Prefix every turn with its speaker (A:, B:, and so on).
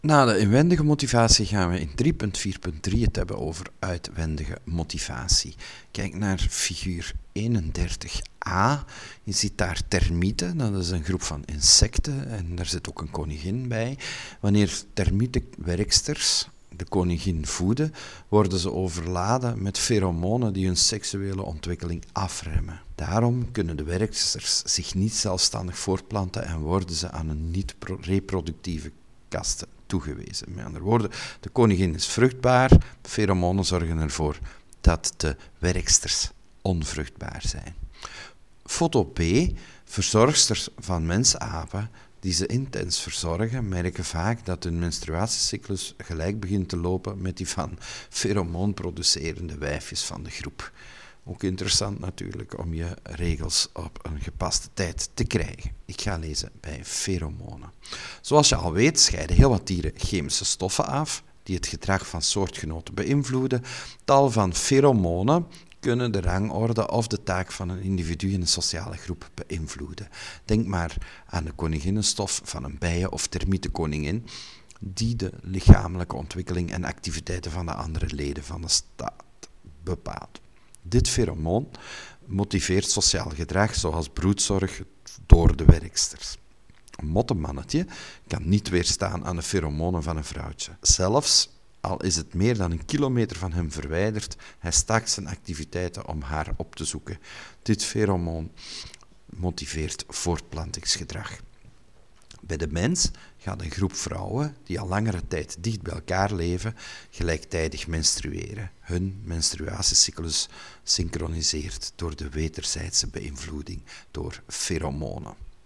A: Na de inwendige motivatie gaan we in 3.4.3 het hebben over uitwendige motivatie. Kijk naar figuur 31a. Je ziet daar termieten, dat is een groep van insecten en daar zit ook een koningin bij. Wanneer termietenwerksters de koningin voeden, worden ze overladen met feromonen die hun seksuele ontwikkeling afremmen. Daarom kunnen de werksters zich niet zelfstandig voortplanten en worden ze aan een niet-reproductieve kaste toegewezen. Met andere woorden, de koningin is vruchtbaar, feromonen zorgen ervoor dat de werksters onvruchtbaar zijn. Foto B. Verzorgsters van mensapen die ze intens verzorgen, merken vaak dat hun menstruatiecyclus gelijk begint te lopen met die van feromoonproducerende wijfjes van de groep. Ook interessant natuurlijk om je regels op een gepaste tijd te krijgen. Ik ga lezen bij feromonen. Zoals je al weet scheiden heel wat dieren chemische stoffen af die het gedrag van soortgenoten beïnvloeden. Tal van feromonen kunnen de rangorde of de taak van een individu in een sociale groep beïnvloeden. Denk maar aan de koninginnenstof van een bijen- of termietenkoningin, die de lichamelijke ontwikkeling en activiteiten van de andere leden van de staat bepaalt. Dit feromoon motiveert sociaal gedrag zoals broedzorg door de werksters. Een mottenmannetje kan niet weerstaan aan de feromonen van een vrouwtje. Zelfs al is het meer dan 1 kilometer van hem verwijderd, hij staakt zijn activiteiten om haar op te zoeken. Dit feromoon motiveert voortplantingsgedrag. Bij de mens gaat een groep vrouwen die al langere tijd dicht bij elkaar leven, gelijktijdig menstrueren. Hun menstruatiecyclus synchroniseert door de wederzijdse beïnvloeding door feromonen.